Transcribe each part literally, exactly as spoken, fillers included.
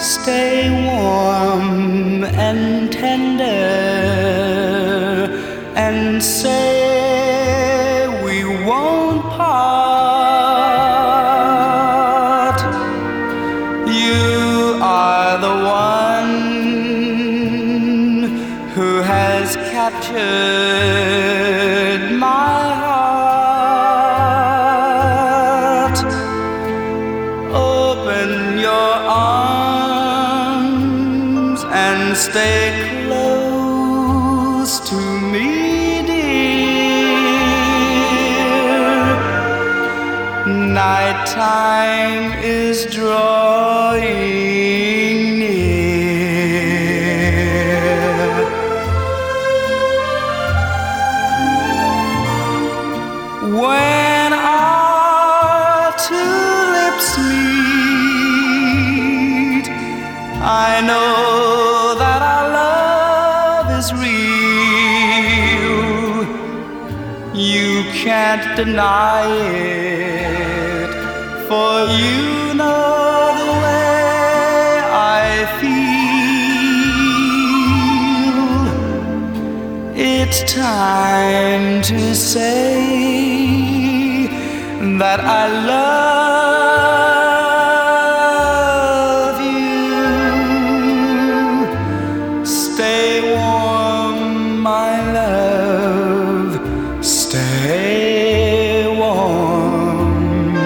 stay warm and tender, and say we won't part. You are the one who has captured my heart. Open your arms and stay close to me, dear. Nighttime is drawing near. When our two lips meet, I know that our love is real. You can't deny it, for you know the way I feel. It's time to say that I love you. Stay warm, my love, stay warm.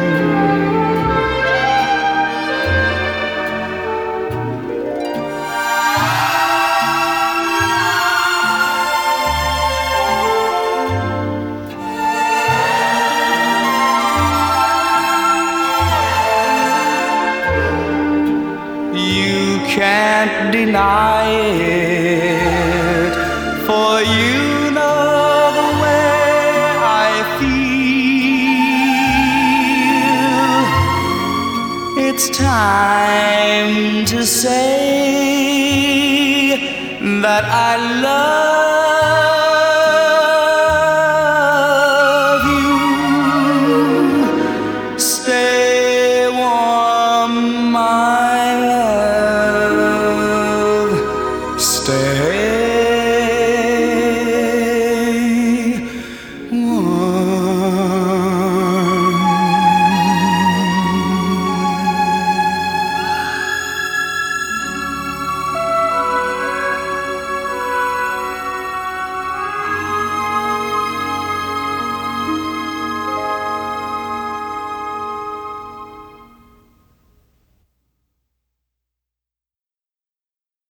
You can't deny it, for you know the way I feel. It's time to say that I love